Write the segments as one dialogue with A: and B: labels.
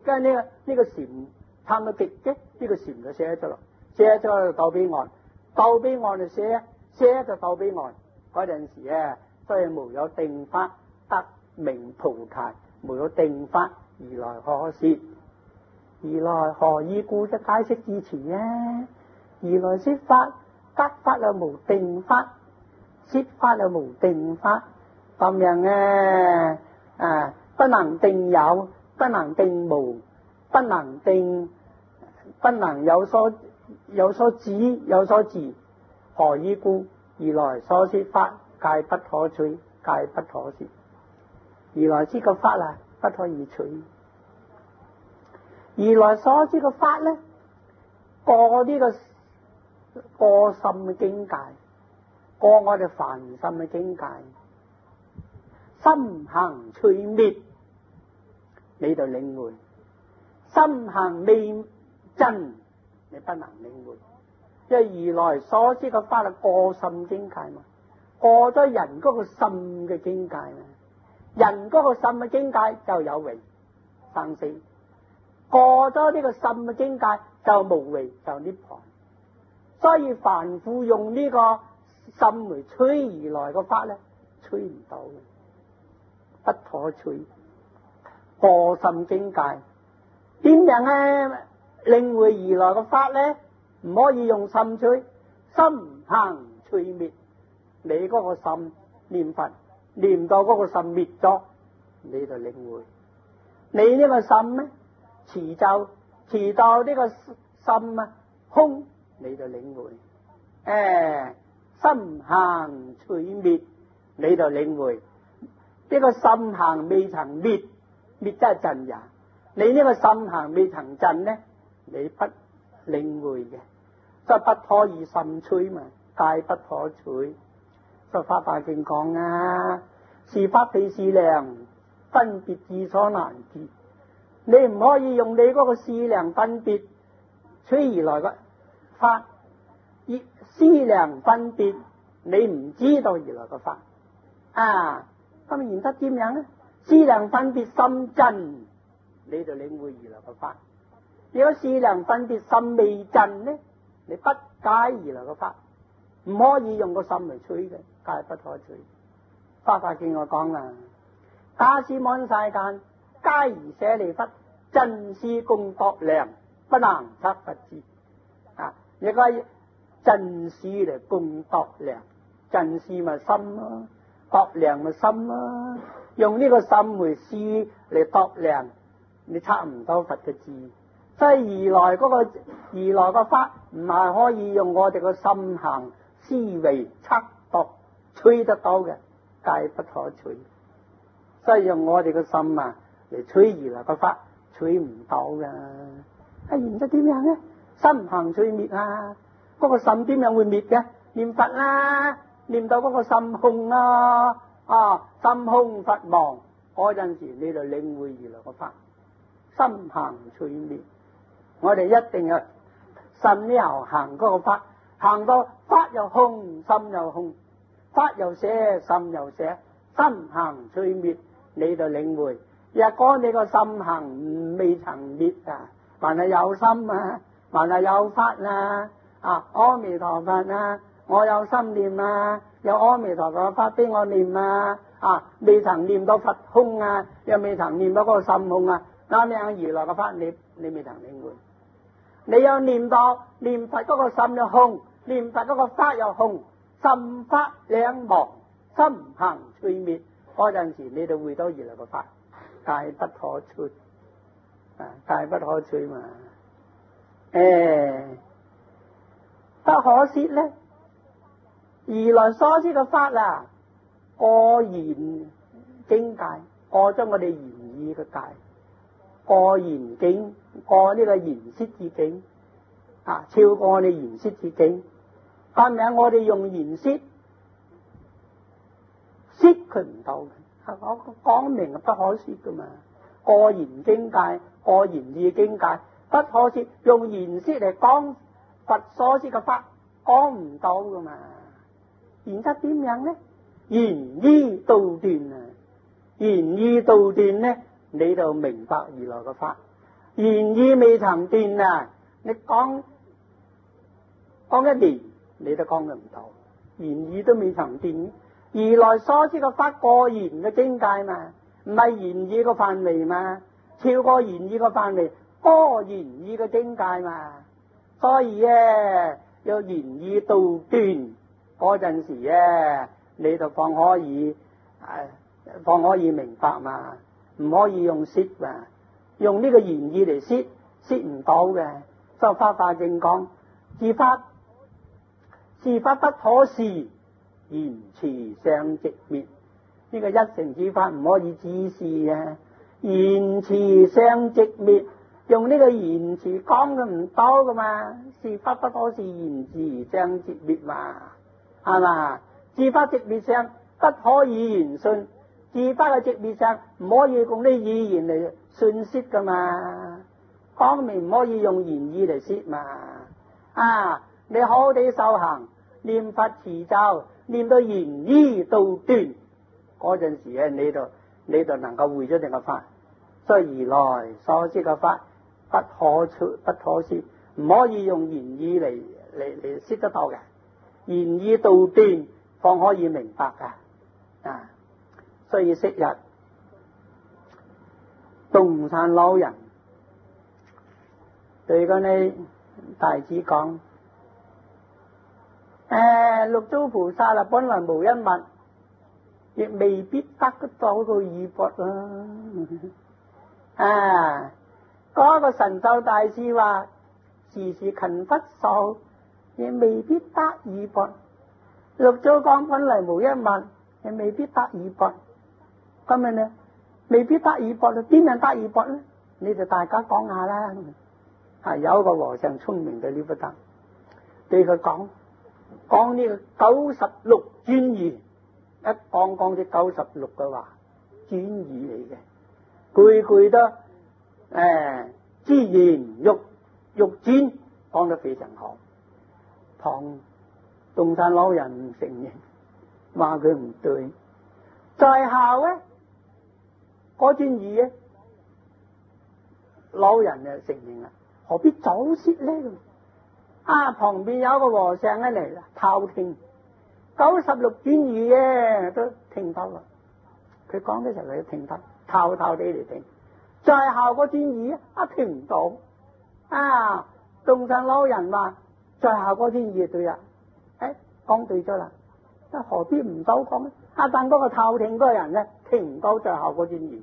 A: 跟住呢個禪撐到極嘅，呢個禪就寫咗落，寫咗就到彼岸，到彼岸就寫就到彼岸。嗰陣時啊，所以無有定法得名菩提，無有定法而來可說，而來何以故？就解釋之前啊，而來說法，得法又無定法，說法又無定法，咁樣不能定有，不能定無，不能有所指有所自，何以故？而來所說法，皆不可取，皆不可說。而來知個法啊，不可以取。而來所知個法咧，過呢個過深嘅境界，過我哋凡心嘅境界，心行趣滅，你就領會；心行未真，你不能領會。因為而來所知個法係過深境界嘛，過咗人嗰個深嘅境界嘛，人嗰個深嘅境界就有為生死，過咗呢個深嘅境界就無為就涅槃。所以凡夫用呢個心嚟吹而來個法咧，吹唔到嘅，不可吹。過深境界點樣咧領會而來個法咧？唔可以用心吹，心行趣滅。你嗰個心念佛，念到嗰個心滅咗，你就領會。你呢個心咧持到呢個心啊空，你就領會。心行趣滅，你就領會。呢個心行未曾滅，滅真係真也。你呢個心行未曾真咧，你不領會嘅，所以不可以心吹嘛，皆不可取。所以法華經講啊，是法非是量，分別智所難知。你唔可以用你嗰個思量分別吹而來嘅法，思量分別你唔知道而來嘅法啊。咁然得點樣咧？思量分別心真，你就領會而來嘅法。如果思量分別心未真呢，你不解而來嘅法，唔可以用個心嚟吹嘅，皆不可取。法華經我講啦，假使滿世間，皆而舍利弗，真思共度量，不能測不知。你個真思嚟共度量，真思咪心咯，度量咪心咯。用呢個心為思嚟度量，你測唔到佛嘅智。所以而來個法唔係可以用我哋個心行思維測度吹得到嘅，皆不可取。所以用我哋個心啊嚟吹而來個法，吹唔到噶。然之點樣咧？心行趣滅啊！嗰個心點樣會滅嘅？念佛啦，念到嗰個心空啊，心空佛亡嗰陣時，你就領會而來個法。心行趣滅，我哋一定要心又行嗰個法，行到法又空，心又空，法又捨，心又捨，心行趣滅，你就領會。若果你個心行未曾滅啊，還係有心啊，還係有法啊，阿彌陀佛啊，我有心念啊，有阿彌陀佛法俾我念啊，未曾念到佛空啊，又未曾念到嗰個心空啊，咁樣而來嘅法你未曾領會。你有念到念佛嗰個心又空，念佛嗰個法又空，心法兩忘，心行趣滅，嗰陣時你就會到而來嘅法，皆不可取，皆不可取嘛。不可說咧，而來所知嘅法啦，過言境界，過咗我哋言語嘅界，過言境，過呢個言識之境，超過我哋言識之境。係咪我哋用言識識佢唔到嘅，我講明係不可說噶嘛。過言境界，過言語境界，不可說，用言識嚟講佛所知嘅法，講唔到噶嘛。然則點樣咧？言語道斷啊，言語道斷咧，你就明白而來嘅法。 言語未曾斷啊！你講一年，你都講得唔到，言語都未曾斷。如來所知嘅法過言嘅境界嘛，唔係言語嘅範圍嘛，超過言語嘅範圍，過言語嘅境界嘛。所以咧，有言語道斷嗰陣時咧，你就方可以明白嘛，唔可以用説嘛，用呢個言語嚟説唔到嘅。所以法華經講，是法不可示，言辭相寂滅。呢個一乘之法唔可以指示啊，言辭相寂滅。用呢個言辭講嘅唔到噶嘛，是法不可示，言辭相寂滅嘛，係嘛？自法寂滅相不可以言信，自法嘅寂滅相唔可以用啲語言嚟訊息噶嘛，講明唔可以用言語嚟説嘛。啊，你好地修行，念佛持咒，念到言語道斷嗰陣時咧，你就能夠會咗定個法。所以如來所知嘅法不可説，唔可以用言語嚟説得到嘅。言語道斷方可以明白噶。啊，所以昔日東山老人對嗰啲弟子講：六祖菩薩啦，本來無一物，亦未必得得到個二佛啊！嗰個神秀大師話：時時勤拂手，亦未必得二佛。六祖講本來無一物，亦未必得二佛。咁樣呢，未必得二佛，邊樣得二佛呢？你哋大家講下啦。有一個和尚聰明到了不得，對佢講呢個96專義，一講啲96嘅話，專義嚟嘅，句句都自言欲轉，講得非常好。唐東山老人唔承認，話佢唔對。在校咧，嗰專義咧，老人就承認啦。何必早泄呢？旁邊有一個和尚咧嚟偷聽96專義嘅，都聽到啦。佢講嘅時候佢都聽得，偷地嚟聽。在校個專義聽唔到。東山老人話在校個專義對啦，講對咗啦。何必唔早講咧？但嗰個偷聽嗰個人咧聽唔到在校個專義。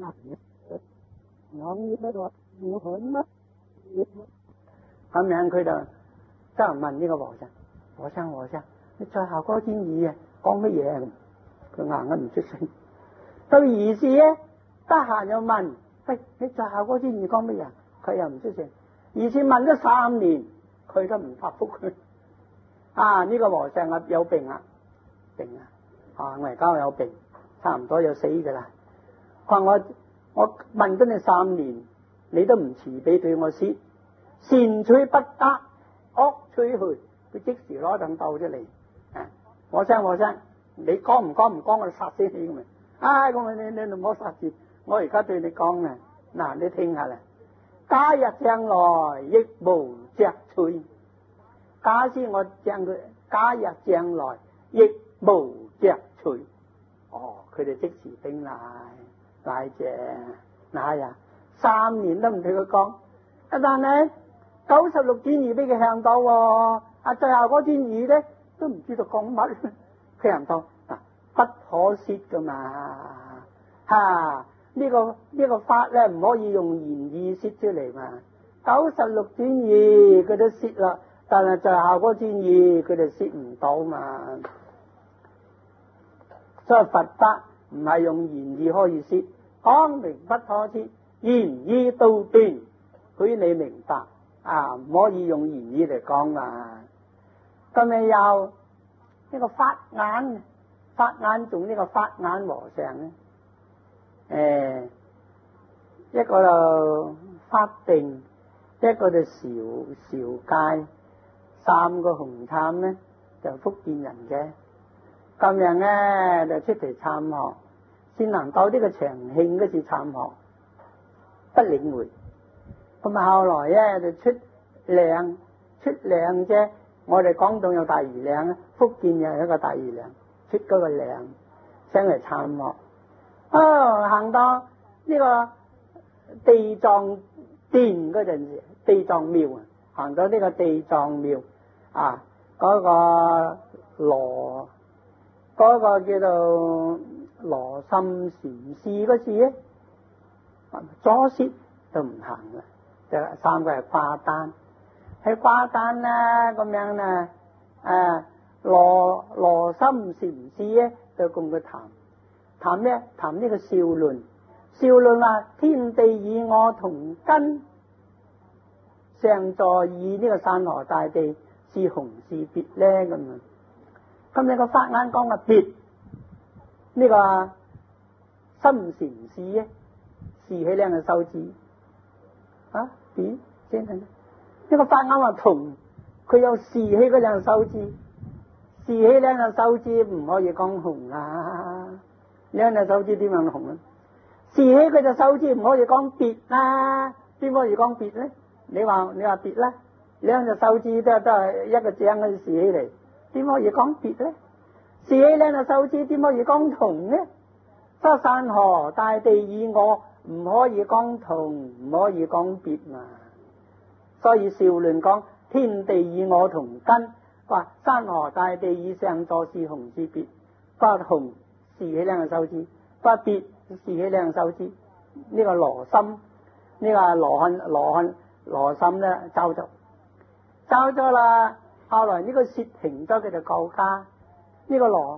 A: 我呢個唔好乜？咁樣佢就真係問呢個和尚，和尚，你在校嗰專義啊，講乜嘢？佢硬係唔出聲。到兒時咧，得閒又問，喂，你在校嗰專義講乜嘢？佢又唔出聲。兒時問咗3年，佢都唔答覆佢。呢個和尚有病啊，我而家有病，差唔多要死噶啦。佢話我問咗你3年，你都唔慈悲對我説，善取不得，惡取去，佢即時攞凳刀出嚟。和尚，你講唔講我殺死你咁咪？你唔好殺住，我而家對你講啊，嗱，你聽下啦。假日將來亦無隻取，假使我將佢，假日將來亦無隻取。佢哋即時頂賴謝，嗱呀，3年都唔同佢講。但係96專義俾佢向到，最後嗰專義咧都唔知道講乜，佢向到不可説噶嘛。呢個法咧唔可以用言語説出嚟嘛。96專義佢都説啦，但係最後嗰專義佢哋説唔到嘛。所以佛法唔係用言語可以説，講明不可説，言語道斷，佢你明白唔可以用言語嚟講嘛。咁咪有呢個法眼仲呢個法眼和尚咧，一個就法定，一個就韶戒，3個紅杉咧就福建人嘅。咁樣咧就出嚟參學，先能到呢個長慶嗰次參學，不領會。 咁啊後來咧就出嶺啫。我哋廣東有大魚嶺，福建又有一個大魚嶺，出嗰個嶺上嚟參學。行到呢個地藏殿嗰陣時，地藏廟啊，行到呢個地藏廟啊，嗰個叫做羅心禪師嗰時咧，左舌都唔行啦，就三個係掛單，喺掛單啦咁樣啦，羅心禪師咧就cùng佢談咩？談呢個少論話天地與我同根，上座以呢個山河大地是雄是別咧咁啊！咁你個法眼講嘅別呢個心禪師咧，豎起兩隻手指啊，別先係呢個法眼話同，佢有豎起嗰兩隻手指，豎起兩隻手指唔可以講紅啊！兩隻手指點樣紅啊？豎起佢隻手指唔可以講別啦，點可以講別咧？你話別啦，兩隻手指都係一個井嗰啲豎起嚟，點可以講別咧？豎起兩隻手指點可以講同咧？所以山河大地以我唔可以講同，唔可以講別嘛。所以少論講天地以我同根，話山河大地以上座是雄是別，不雄豎起兩隻手指，不別豎起兩隻手指。呢個羅心，呢個羅心咧走咗啦。後來呢個薛停咗，佢就告家。呢個羅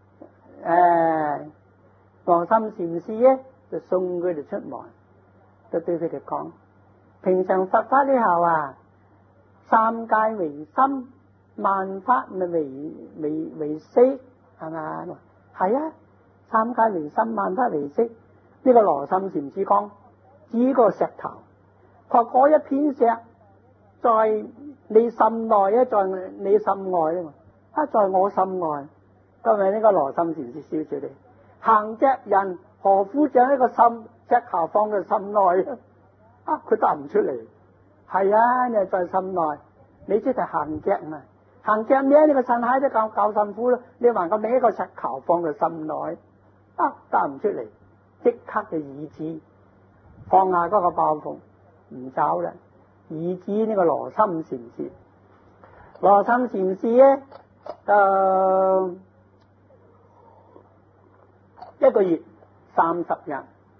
A: 心禪師咧就送佢哋出門，就對佢哋講：平常佛法呢後啊，三界為心，萬法咪為色，係嘛？係啊，三界為心，萬法為色。呢個羅心禪師講，指個石頭，佢話嗰一片石在你心內啊，在你心外啊嘛，在我心外。今日呢個羅心禪師笑住你，行隻人何苦將一個石頭放在心內啊？佢答唔出嚟。係啊，你係在心內，你即係行隻嘛？行隻咩？呢個神蟹都夠辛苦咯。你還咁拎一個石頭放在心內答唔出嚟，即刻嘅意志放下嗰個包袱，唔走啦。意志呢個羅心禪師，羅心禪師咧一個月30日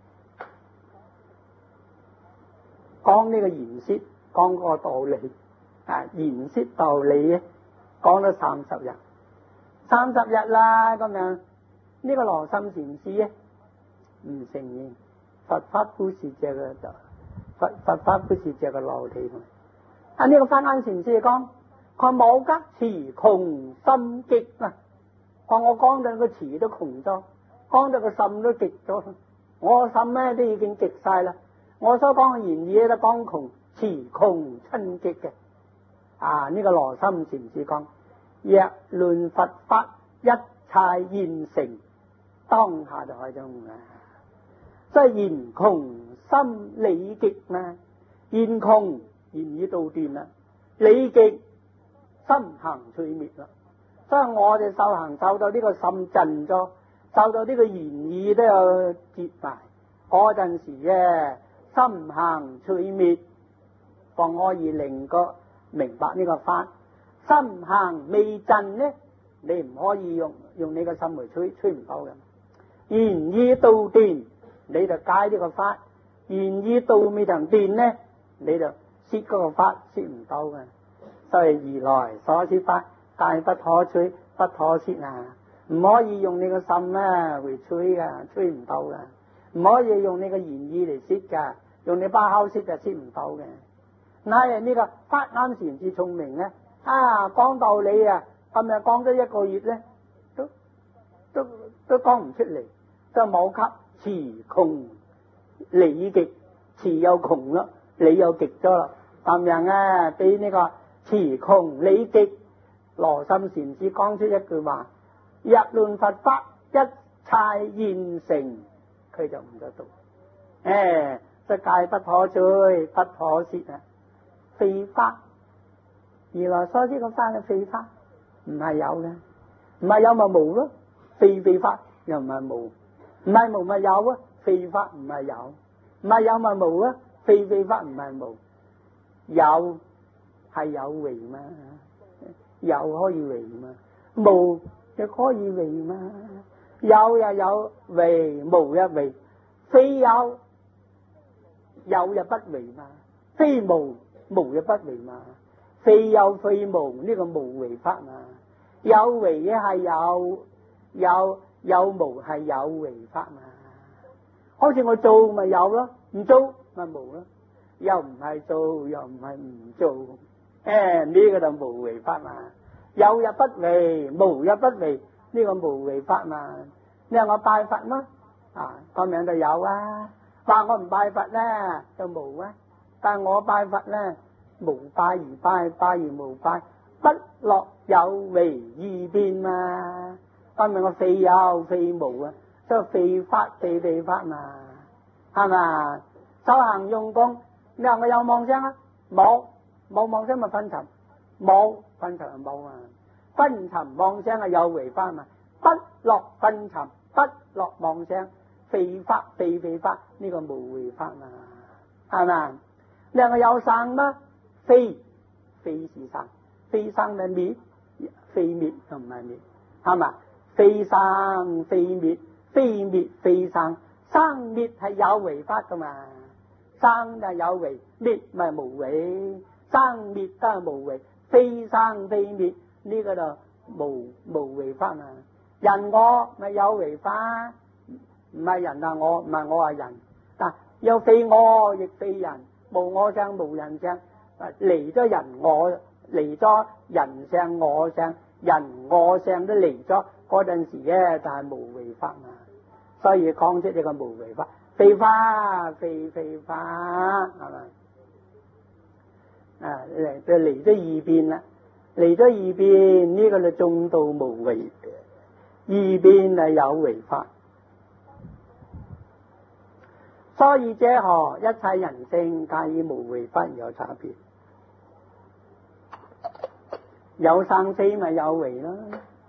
A: 講呢個言説，講個道理言説道理咧，講咗30日，30日啦咁樣。呢個羅心禪師咧唔承認佛法不是這個佛法不是這個道理。呢個法眼禪師講，佢冇得詞窮心極啊！我講到個詞都窮咗，講到個心都極咗，我心咧都已經極晒啦。我所講嘅言語都講窮，詞窮親極嘅。呢個羅心禪師講，若論佛法，一切現成，當下就開宗啦。即係言窮心理極嘛，言窮言語道斷啦，理極心行趣滅啦。所以我哋修行受到呢個心震咗，受到呢個言語都有折埋，嗰陣時嘅心行趣滅，方可以令個明白呢個法。心行未震呢，你唔可以用你個心去吹唔到嘅。言語道斷，你就解呢個法；言語道未能斷呢，你就説嗰個法説唔到嘅。所以如來所説法，戒不可吹，不可説啊！唔可以用你個心去吹噶，吹唔到噶；唔可以用你個言語嚟説噶，用你把口説就説唔到嘅。嗱，呢個法眼禪師聰明咧，講道理啊，今日講咗1個月咧，都講唔出嚟，就冇給詞窮理極，詞又窮咯，理又極咗啦。咁樣俾呢個詞窮理極，羅心禪師講出一句話：若論佛法，一切現成，佢就唔得到。 世界不可追，不可褻啊！非法，原來所知個法係非法，唔係有嘅，唔係有咪無咯，非法又唔係無，唔係無咪有啊，非法唔係有，唔係有咪無啊，非法唔係無，有係有為嘛，有可以為嘛，無亦可以為嘛，有又有為，無一為，非有有又不為嘛，非無無又不為嘛，非有非無呢個無為法嘛，有為嘅係有無係有為法嘛，好似我做咪有咯，唔做咪無咯，又唔係做又唔係唔做，呢個就無為法嘛，有又不為，無又不為，呢個無為法嘛。你話我拜佛嗎？個名就有啊，話我唔拜佛咧就無啊，但係我拜佛咧無拜而拜，拜而無拜，不落有為二變嘛，個名我非有非無啊，所以非法非法嘛，係嘛？修行用功，你話我有妄想啊？冇妄想咪昏沉，冇昏沉就冇啊，昏沉妄想係有為法嘛，不落昏沉，不落妄想，非法非法，呢個無為法嘛，係嘛？你話我有生嗎？非是生，非生就滅，非滅就唔係滅，係嘛？非生非滅，非滅非生，生滅係有為法噶嘛，生就有為，滅咪無為，生滅都係無為，非生非滅呢個就無為法啊。人我咪有為法，唔係人啊我，唔係我係人，但又非我亦非人，無我相無人相，離咗人我，離咗人相我相，人我相都離咗嗰陣時咧就係無為法嘛，所以講出呢個無為法，非法非法係咪？就離咗二變啦，離咗二變呢個就中道無為，二變係有為法。所以者何？一切人性皆以無為法而有差別。有生死咪有為咯，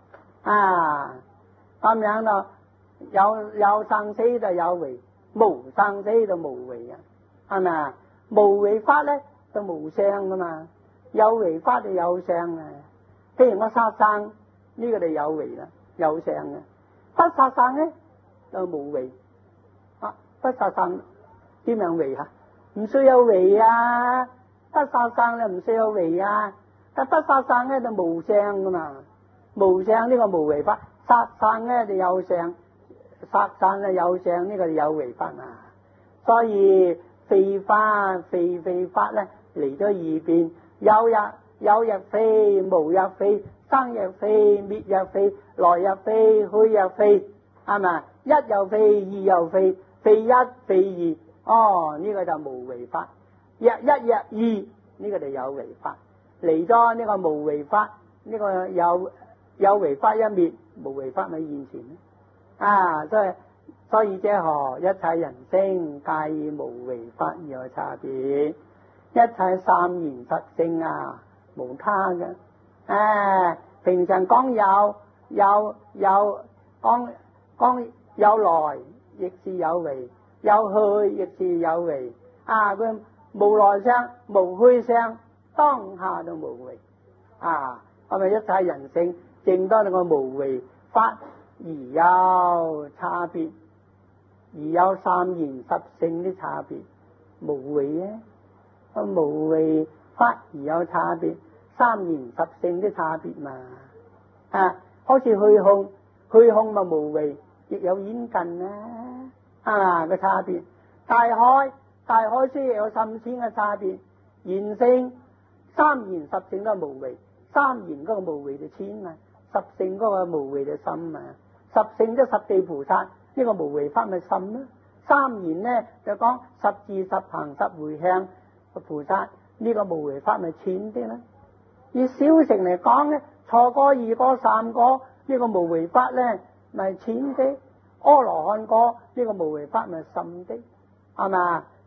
A: 咁樣咯，有生死就有為，無生死就無為啊，係咪啊？無為法咧就無相噶嘛，有為法就有相啊。譬如我殺生呢個就有為啦，有相嘅；不殺生咧就無為。不殺生點樣為啊？唔需要為啊！不殺生咧唔需要為啊！但不殺生咧就無相噶嘛，無相呢個無為法，殺生咧就有相，殺生咧有相，呢個就有為法啊。所以非法非法咧嚟咗二變，有亦非，無亦非，生亦非，滅亦非，來亦非，去亦非，係咪？一又非，二又非，非一非二，呢個就無為法。一亦二，呢個就有為法。嚟咗呢個無為法，呢個有為法一滅，無為法咪現前咧。所以者何？一切人性皆以無為法而有差別。一切三緣實性無他嘅。平常講有講有來亦是有為，有去亦是有為。佢無來相無去相，當下就無為。係咪一切人性正當個無為法而有差別，而有三緣實性的差別？無為啊，無為法而有差別，三緣實性的差別嘛。好似虛空咪無為，亦有遠近個差別。大海雖然有深淺嘅差別，緣性三緣實性都係無為，三緣嗰個無為就淺啊，實性嗰個無為就深啊。實性即十地菩薩呢個無為法咪深咯，三緣呢就講十智十行十回向菩薩呢個無為法咪淺啲啦。以小乘嚟講咧，初果二果三果呢個無為法咧咪淺啲，阿羅漢果呢個無為法咪深啲，係嘛？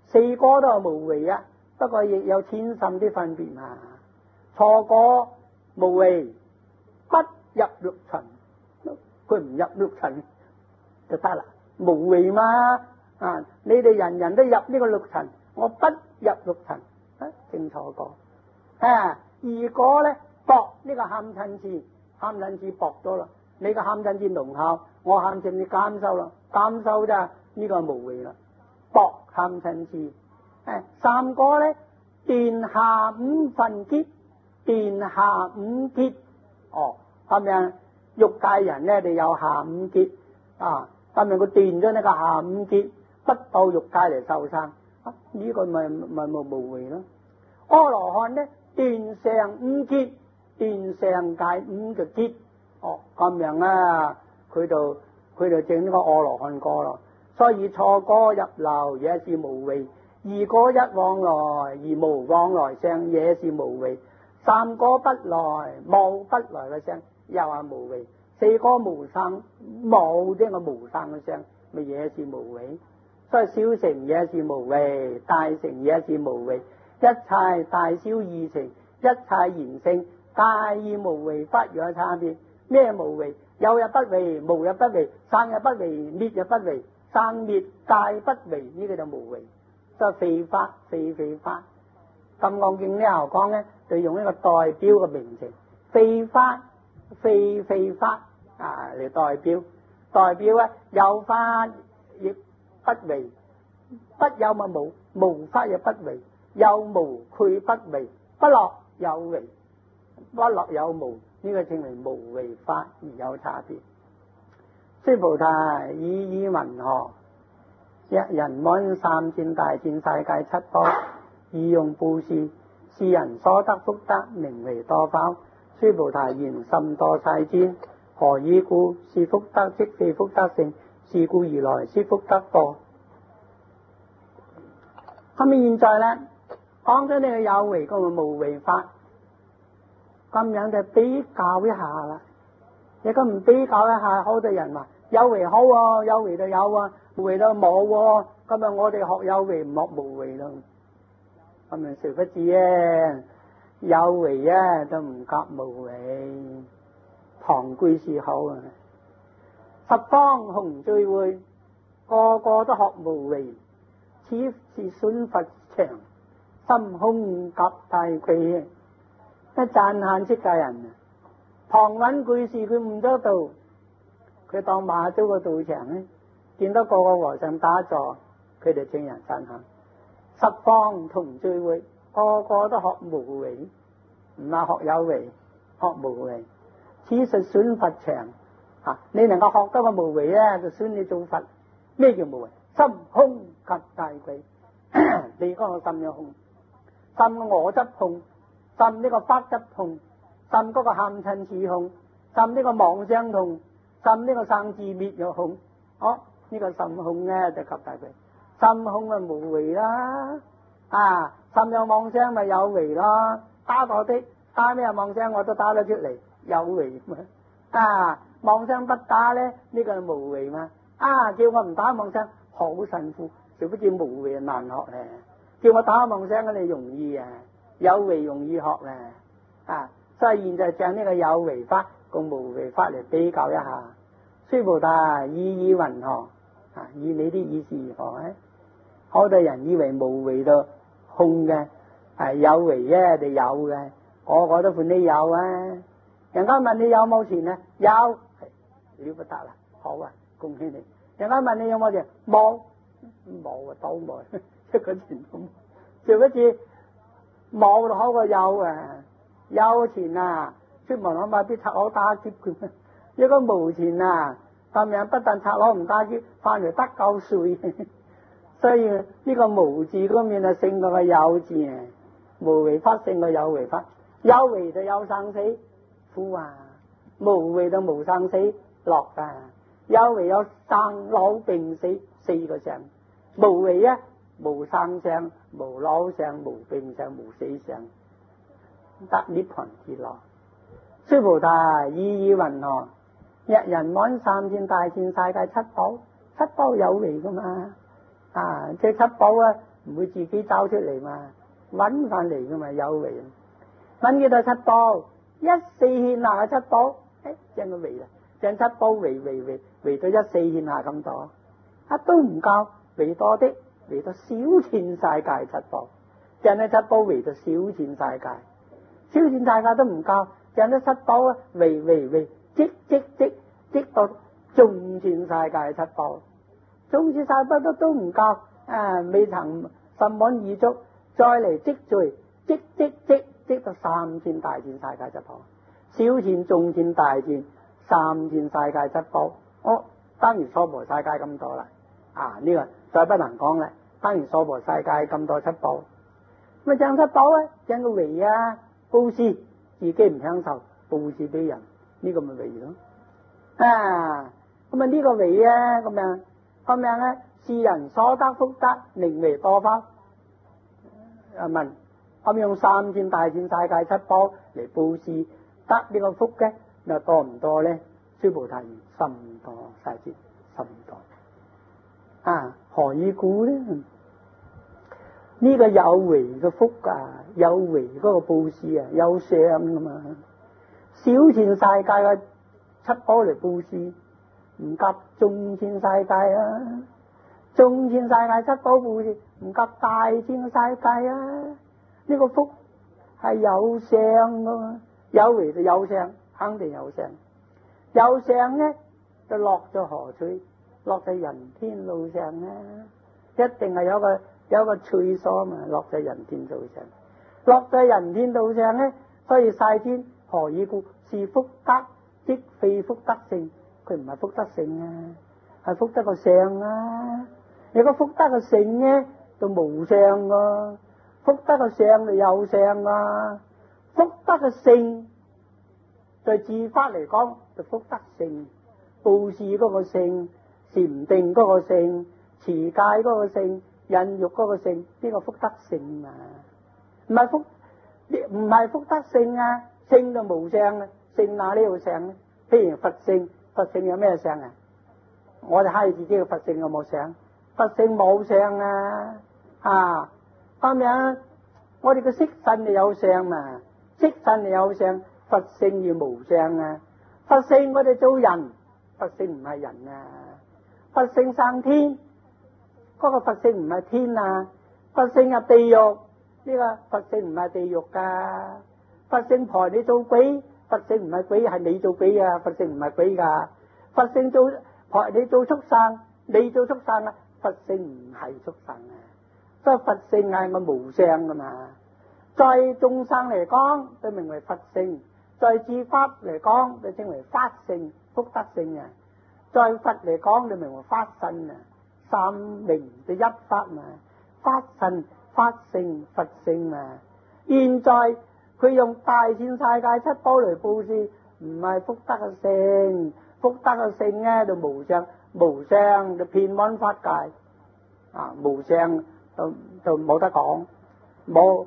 A: 四果都係無為啊，不過亦有千甚啲分別嘛。錯果無為，不入六塵，佢唔入六塵就得啦，無為嘛。啊，你哋人人都入呢個六塵，我不入六塵，正錯果。二果咧薄呢個貪嗔癡，貪嗔癡薄咗啦，你個貪嗔癡濃厚，我貪嗔癡減收啦，減收咋呢個無為啦，薄貪嗔癡。三果咧斷下五分結，斷下五結。咁樣欲界人咧，你有下五結啊，咁樣佢斷咗呢個下五結，不到欲界嚟受生，呢個咪無為咯。阿羅漢咧斷上五結，斷上界五嘅結。咁樣啊，佢就整呢個阿羅漢果咯。所以錯果入流也是無為，二果一往來而無往來相也是無為，三果不來冇不來嘅相又係無為，四果無生冇呢個無生嘅相咪也是無為。所以小乘也是無為，大乘也是無為，一切大小二乘，一切言性皆以無為法有差別。咩無為？有也不為，無也不為，生也不為，滅也不為，生滅皆不為，呢個就無為。所以非法非法，金剛經呢後講咧，就用一個代表嘅名詞，非法非法嚟代表咧，有法亦不為，不有咪無，無法亦不為，有無佢不為，不落有為，不落有無，呢個稱為無為法而有差別。須菩提，以云何？一人滿三千大千世界七寶，以用布施，是人所得福德，名為多寶。須菩提言甚多世尊，何以故？是福德即非福德性，是故而來是福德多。咁現在咧講咗呢個有為個無為法，咁樣就比較一下啦。如果唔比較一下，好多人話有為好啊，有為就有啊，無為就冇啊。咁啊，我哋學有為唔學無為咯。咁啊，誰不知啊？有為啊，都唔及無為。唐居士好啊，十方紅聚會，個個都學無為，此是損佛長，心空及大愧啊！一讚歎出家人啊！唐允居士佢悟咗道，佢當馬祖個道場咧，見到個個和尚打坐，佢哋請人讚歎。十方同聚會，個個都學無為，唔係學有為，學無為。此實損佛長你能夠學得個無為咧，就算你做佛。咩叫無為？心空及大愧。你嗰個心有空，心我執空，心呢個法執空，心嗰個貪嗔癡空，心呢個妄想空，心呢個生自滅有空。呢個心空咧就及大愧。心空啊無為啦，心有妄想咪有為咯。打我的打咩妄想我都打得出嚟，有為嘛。妄想不打咧，呢個係無為嘛。叫我唔打妄想好辛苦，就好似無為難學咧。叫我打妄想你容易啊，有為容易學咧。所以現在將呢個有為法同無為法嚟比較一下。須菩提，意云何？以你啲意思如何咧？好多人以為無為就空嘅，有為咧就有嘅，個個都判你有啊。人家問你有冇錢啊？有，了不得啦，好啊，恭喜你。人家問你有冇錢？冇啊，都冇，一個錢都冇。就好似冇就好過有啊，有錢啊，出門口買啲賊佬打劫佢。一個冇錢啊，咁樣不但賊佬唔打劫，翻嚟得夠稅。所以呢個無字嗰面係勝過個有字啊，無為法勝過有為法。有為就有生死苦啊，無為就無生死樂啊。有為有生老病死四個相，無為無生相、無老相、無病相、無死相，得涅槃之樂。須菩提，意云何？一人滿三千大千世界七寶，七寶有為噶嘛？即七寶唔會自己找出嚟嘛，揾翻嚟噶嘛，有為。揾幾多七寶？一四軒下嘅七寶，將佢圍啦，將七寶圍到一四軒下咁多，都唔夠，圍多啲，圍到小千世界七寶，將啲七寶圍到小千世界，小千世界都唔夠，將啲七寶啊圍，積到眾千世界七寶，眾千世界都唔夠，未曾心滿意足，再嚟積聚，積到三千大千世界七寶，小千、中千、大千，三千世界七寶，當然娑婆世界咁多啦，呢個再不能講啦，當然娑婆世界咁多七寶，咁將七寶咧，將個圍布施，自己唔享受，布施俾人，呢個咪圍咯，咁呢個圍咁樣咧，是人所得福德，寧為多否？問，咁用三千大千世界七寶嚟布施，得呢個福嘅，又多唔多咧？須菩提，甚多世尊，甚多。何以故咧？呢個有為嘅福有為嗰個布施有相噶嘛？小千世界嘅七寶嚟布施，唔及眾千世界啊！眾千世界七寶布施唔及大千世界啊！呢個福係有相噶嘛？有為就有相，肯定有相。有相呢，就落咗何處？落喺人天路上啊！一定係有個處所嘛，落在人天路上。落在人天路上呢，所以世尊何以故？是福德，即非福德性。佢唔係福德性係福德個相啊！如果福德個性呢，就無相噶；福德個相就有相啊！福德個性，在自法嚟講就福德性，布施嗰個性，禪定嗰個性，持戒嗰個性，忍辱嗰個性，呢個福德性啊！唔係福德性性就無相性哪呢度相呢？譬如佛性，佛性有咩相我哋揩自己嘅佛性有冇相？佛性冇相咁樣我哋嘅色身就有相嘛，色身就有相，佛性要無相佛性我哋做人，佛性唔係人佛性上天，嗰個佛性唔係天佛性入地獄，呢個佛性唔係地獄噶，佛性抬你做鬼，佛性唔係鬼，係你做鬼佛性唔係鬼噶，佛性抬你做畜生，你做畜生佛性唔係畜生所以佛性係個無相噶嘛。在眾生嚟講，就名為佛性；在自法嚟講，就稱為法性、福德性在佛嚟講，就名為法身三名就一法嘛，法身、法性、佛性現在佢用大千世界七寶嚟布施，唔係福德嘅性，福德嘅性就無相，無相就遍滿法界無相就冇得講，冇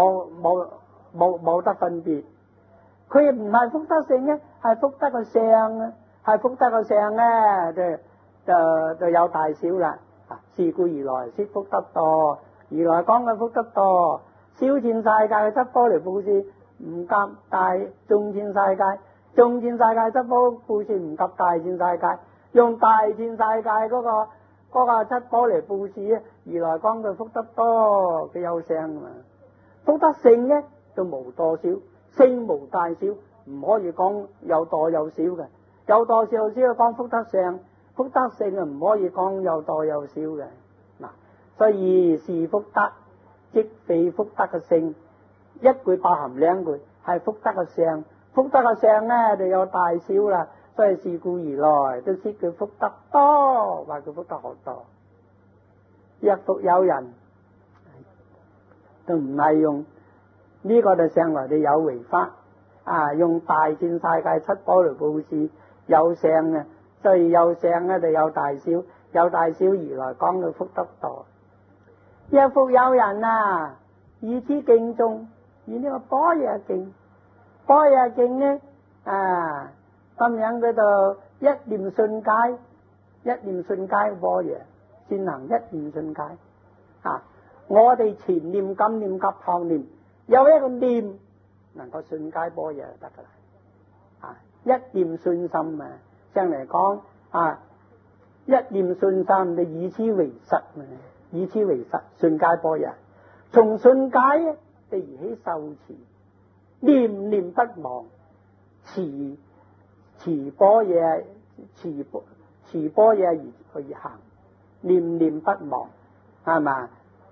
A: 得分別。佢唔係福德性係福德嘅相係福德嘅相就有大小啦。是故如來說福德多，如來講嘅福德多，小千世界嘅七寶嚟布施唔及大眾千世界，眾千世界七寶布施唔及大千世界，用大千世界嗰個七寶嚟布施如來講嘅福德多，佢有相嘛。福德性就無多少，性無大小，唔可以講有多有少嘅，有多少先講福德相，福德性唔可以講有多有少嘅所以是福德，即非福德嘅性，一句包含兩句，係福德嘅相，福德嘅相就有大小啦。所以是故如來都說佢福德多，話佢福德好多。若復有人都唔係用呢個就上來，你有違法用大千世界七寶嚟布施有相所以有相就有大小，有大小如來講佢福德多。若復有人以此經中，以呢個般若經，般若經咁樣嗰度一念信解般若，先行一念信解我哋前念、今念及後念，有一個念能夠瞬間般若就得噶啦。啊，一念信心啊，將嚟講啊，一念信心你以此為實啊，以此為實，瞬間般若。從瞬間而起受持，念念不忘，持般若，持般若而去行，念念不忘，係嘛？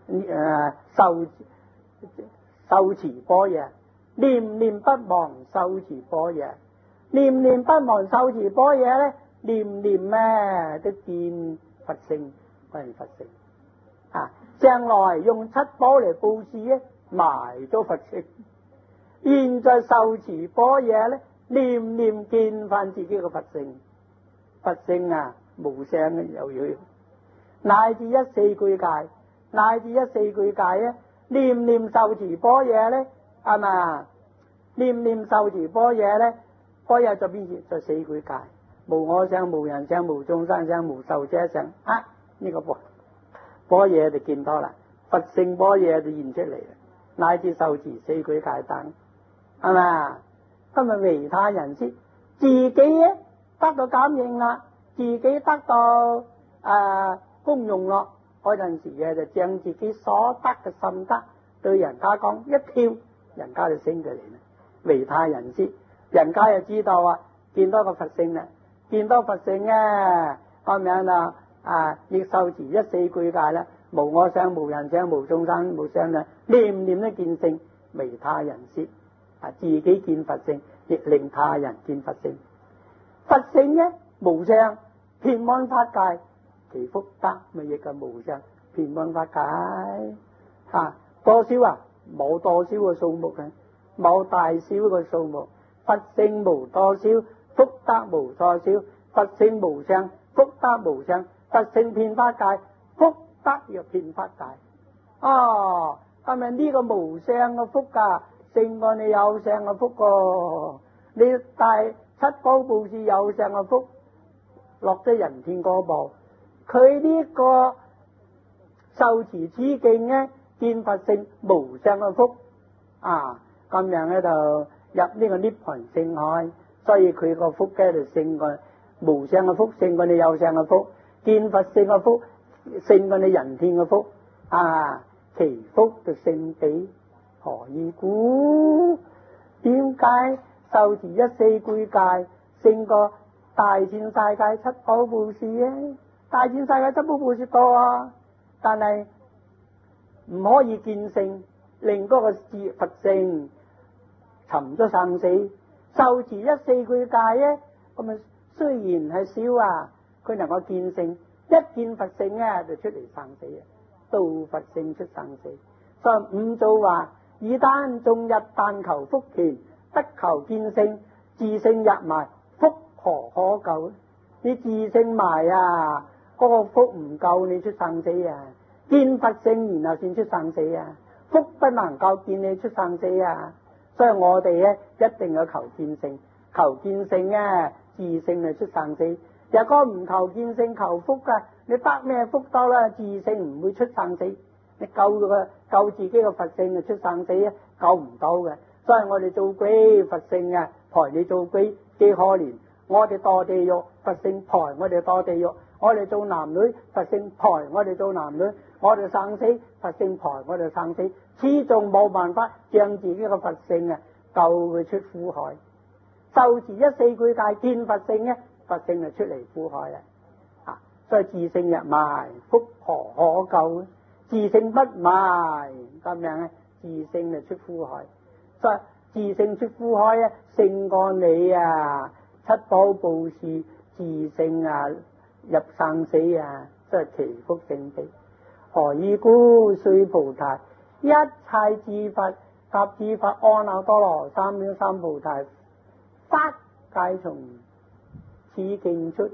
A: 受持般若，念念不忘，受持般若，念念不忘，受持般若咧，念念咩都見佛性，係佛性啊！將來用七寶嚟布施咧，埋咗佛性。現在受持般若咧，念念見翻自己嘅佛性，佛性啊無相嘅有樣，乃至一四句戒，乃至一四句戒咧，念念受持般若咧，係嘛？念念受持般若咧，般若就變成就四句戒，無我相、無人相、無眾生相、無壽者相啊！呢個般若就見多啦，佛性般若就現出嚟啦，乃至受持四句戒等，係嘛？今日為他人先，自己咧得到感應啦，自己得到功用咯，嗰陣時嘅就將自己所得嘅心得對人家講一跳，人家就升佢嚟啦。為他人先，人家就知道啊，見到個佛性啦，見到佛性啊，咁樣亦受持一四句戒啦，無我相、無人相、無眾生無相啦，念念都見性，為他人先。自己見佛性，亦令他人見佛性。佛性呢無相，遍安法界，其福德咪亦係無相，遍安法界。多少啊？冇多少個數目嘅，冇大小個數目。佛性無多少，福德無多少。佛性無相，福德無相。佛性遍法界，福德又遍法界。係咪呢個無相嘅福啊？勝過你有相嘅福個，你大七寶布施有相嘅福，落咗人天嗰步，佢呢個受持此境咧，見佛性無相嘅福咁樣咧就入呢個涅槃聖海，所以佢個福咧就勝過無相嘅福，勝過你有相嘅福，見佛性嘅福勝過你人天嘅福其福就勝彼。何以故？點解受持一四句戒勝過大千世界七寶布施啊？大千世界七寶布施多啊，但係唔可以見性，令嗰個佛性沉咗生死。受持一四句戒咧，咁啊雖然係少佢能夠見性，一見佛性就出嚟生死度佛性出生死。所以五祖話。以單終日但求福田，不求見性，自性入埋，福何可救？你自性埋嗰個福唔夠你出生死見佛性然後先出生死福不能夠見你出生死所以我哋咧一定要求見性，求見性自性就出生死。如果唔求見性求福你得咩福多啦？自性唔會出生死。你救自己嘅佛性就出生死救唔到嘅。所以我哋做鬼佛性抬你做鬼幾可憐，我哋墮地獄佛性抬我哋墮地獄，我哋做男女佛性抬我哋做男女，我哋生死佛性抬我哋生死，始終冇辦法將自己嘅佛性救佢出苦海。受持一四句戒見佛性佛性就出嚟苦海所以自性入埋，福何可救？自性不埋咁樣自性就出苦海。所以自性出苦海勝過你七寶布施，自性入生死所以其福勝彼。何以故？須菩提，一切智佛及智佛阿耨多羅三藐三菩提，法界從此境出。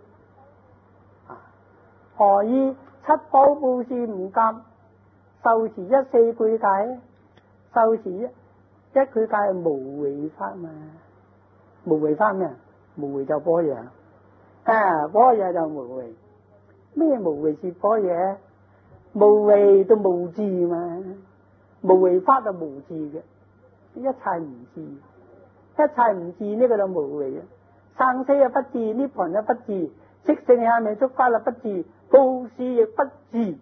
A: 何以七寶布施唔甘？受持一四句戒受持一句戒無為法嘛？無為法咩？無為就般若般若就無為。咩無為是般若？ 無為都無智嘛，無為法就無智嘅，一切唔智，一切唔智呢個就無為啊！生死又不智，涅槃又不智，色聲香味觸法又不智，布施亦不智，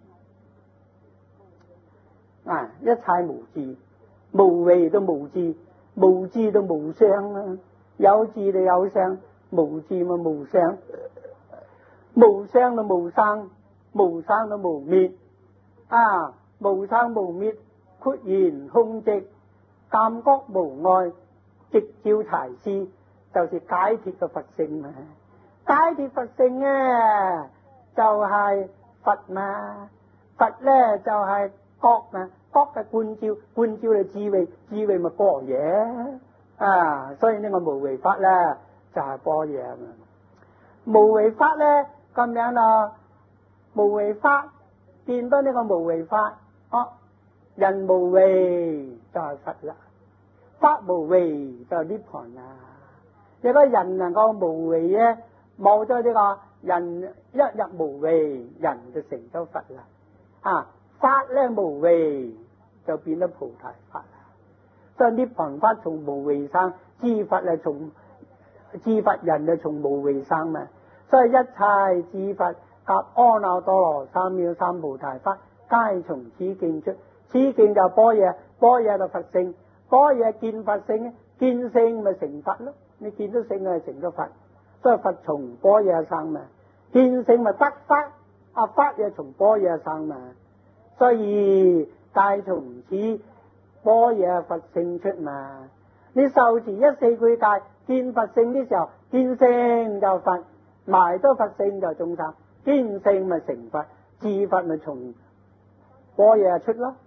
A: 一切無智，無為都無智，無智都無相啦，有智就有相，無智咪無相，無相就無生，無生就無滅，無生無滅，豁然空寂，感覺無礙，直照柴絲，就是解脫嘅佛性嘛。解脫佛性啊，就係佛嘛，佛咧就係覺嘛，覺嘅觀照，觀照係智慧，智慧咪般若，所以呢個無為法咧就係般若嘛。無為法咧咁樣啦，無為法見到呢個無為法，人無為就係佛啦，法無為就係涅槃啦。如果人能夠無為咧，冇咗呢個人一入無為，人就成咗佛啦。法咧無為就變咗菩提法啦。所以涅槃法從無為生，知佛係從知佛人係從無為生嘛。所以一切知佛及阿耨多羅三藐三菩提法，皆從此境出。此境就般若，般若就佛性，般若見佛性，見性咪成佛咯。你見到性係成咗佛，所以佛從般若生嘛，見性咪得法，法又從般若生嘛，所以皆從此般若佛性出嘛。你受持一四句戒，見佛性的時候，見性就佛，埋咗佛性就眾生，見性咪成佛，自佛咪從般若出咯。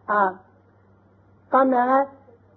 A: 咁樣咧，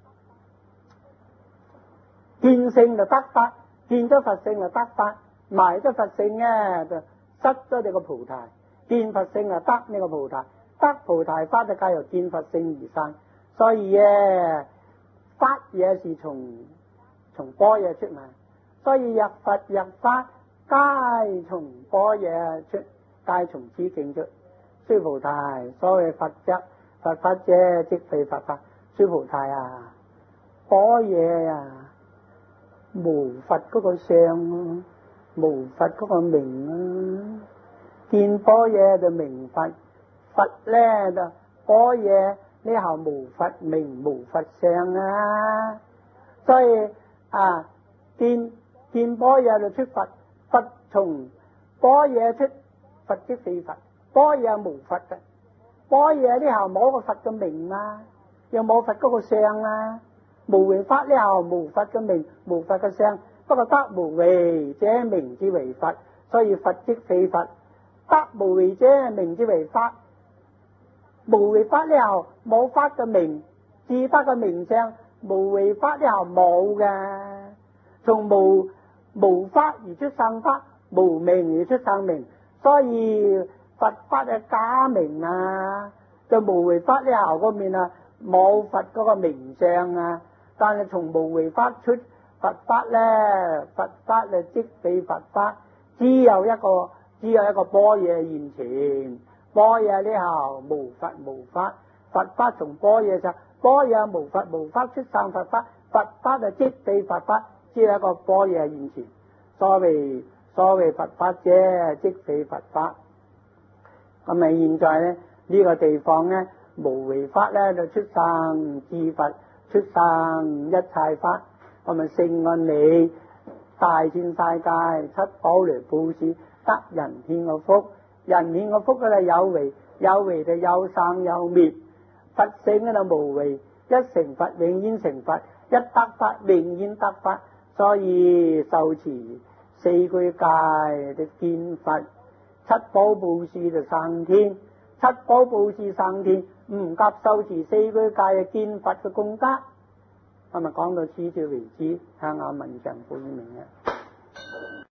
A: 見性就得法，見咗佛性就得法，埋咗佛性咧就失咗你個菩提，見佛性就得呢個菩提，得菩提法就皆由見佛性而生。所以咧，法也是從般若出嘛，所以入佛入法皆從般若出，皆從此境出。須菩提，所謂佛則佛法者，即非佛法。須菩提般若無佛嗰個相，無佛嗰個名見般若就明佛，佛咧就般若呢後無佛名無佛相所以見般若就出佛，佛從般若出，佛即非佛，般若無佛嘅，般若呢後冇個佛嘅名又冇佛嗰個相無為法呢後無佛嘅名，無佛嘅相，不過得無為者名之為佛，所以佛即非佛，得無為者名之為法，無為法呢後冇法嘅名，自得嘅名相，無為法呢後冇嘅，從無法而出生法，無名而出生名，所以佛法係假名就無為法呢後嗰面冇佛嗰個名相但係從無為法出佛法咧，佛法即非佛法，只有一個般若現前，般若呢後無佛無法，佛法從般若上，般若無佛無法出生佛法，佛法即非佛法，只有一個般若現前。所謂佛法者，即非佛法。咁現在咧呢個地方咧，無為法咧就出生智佛，出生一切法。我們聖安利大千世界七寶來布施，得人天個福，人天個福咧有為，有為就有生有滅，佛性就無為，一成佛永遠成佛，一得法永遠得法。所以受持四句戒就見佛，七寶布施就生天，七寶布施生天唔及受持四句戒嘅見佛嘅功德。今日講到此處為止，聽下文長報名